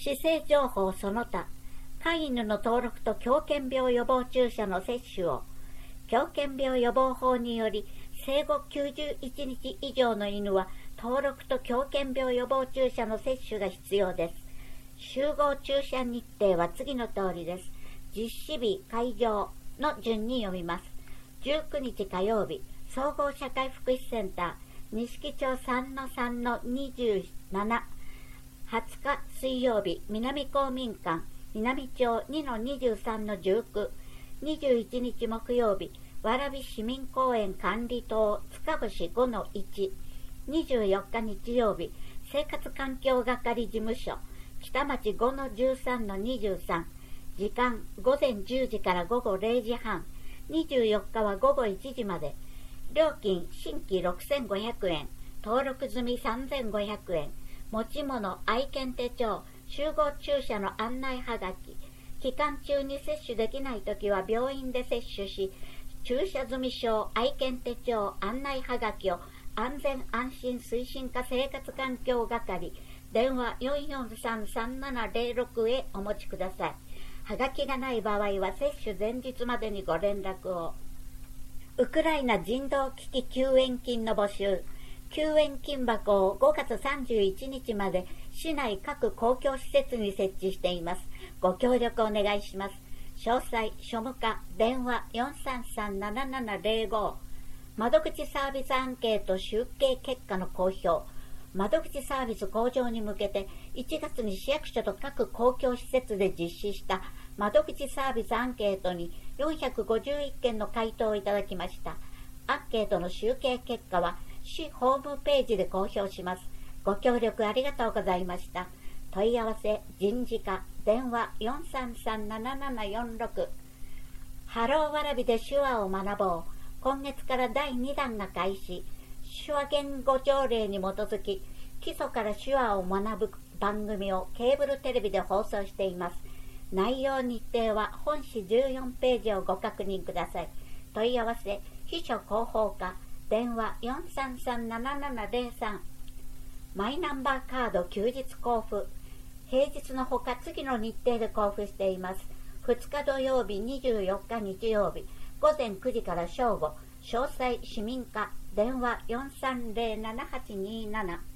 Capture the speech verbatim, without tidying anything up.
市政情報その他、飼い犬の登録と狂犬病予防注射の接種を、狂犬病予防法により、生後きゅうじゅういちにち以上の犬は、登録と狂犬病予防注射の接種が必要です。集合注射日程は次の通りです。実施日、会場の順に読みます。じゅうくにち火曜日、総合社会福祉センター、錦町 さんのさんのにじゅうなな、はつか水曜日、南公民館、南町 にのにじゅうさんのじゅうきゅう、にじゅういちにち木曜日、蕨市民公園管理棟、塚越 ごのいち、にじゅうよっか日曜日、生活環境係事務所、北町 ごのじゅうさんのにじゅうさん、時間午前じゅうじから午後れいじはん、にじゅうよっかは午後いちじまで、料金新規ろくせんごひゃくえん、登録済みさんぜんごひゃくえん、持ち物愛犬手帳、集合注射の案内はがき、期間中に接種できないときは病院で接種し、注射済証、愛犬手帳、案内はがきを安全安心推進課生活環境係、電話 よんよんさんさんななぜろろく へお持ちください。はがきがない場合は接種前日までにご連絡を。ウクライナ人道危機救援金の募集。救援金箱をごがつさんじゅういちにちまで市内各公共施設に設置しています。ご協力お願いします。詳細、庶務課、電話 よんさんさんななななぜろご。窓口サービスアンケート集計結果の公表。窓口サービス向上に向けていちがつに市役所と各公共施設で実施した窓口サービスアンケートによんひゃくごじゅういっけんの回答をいただきました。アンケートの集計結果は市ホームページで公表します。ご協力ありがとうございました。問い合わせ人事課、電話 よんさんさんななななよんろく。ハローわらびで手話を学ぼう。今月からだいにだんが開始。手話言語条例に基づき、基礎から手話を学ぶ番組をケーブルテレビで放送しています。内容日程は本誌じゅうよんページをご確認ください。問い合わせ、秘書広報課、電話 よんさんさんななななぜろさん。マイナンバーカード休日交付。平日のほか次の日程で交付しています。ふつか土曜日、にじゅうよっか日曜日、ごぜんくじから正午。詳細市民課、電話 よんさんぜろななはちにーなな。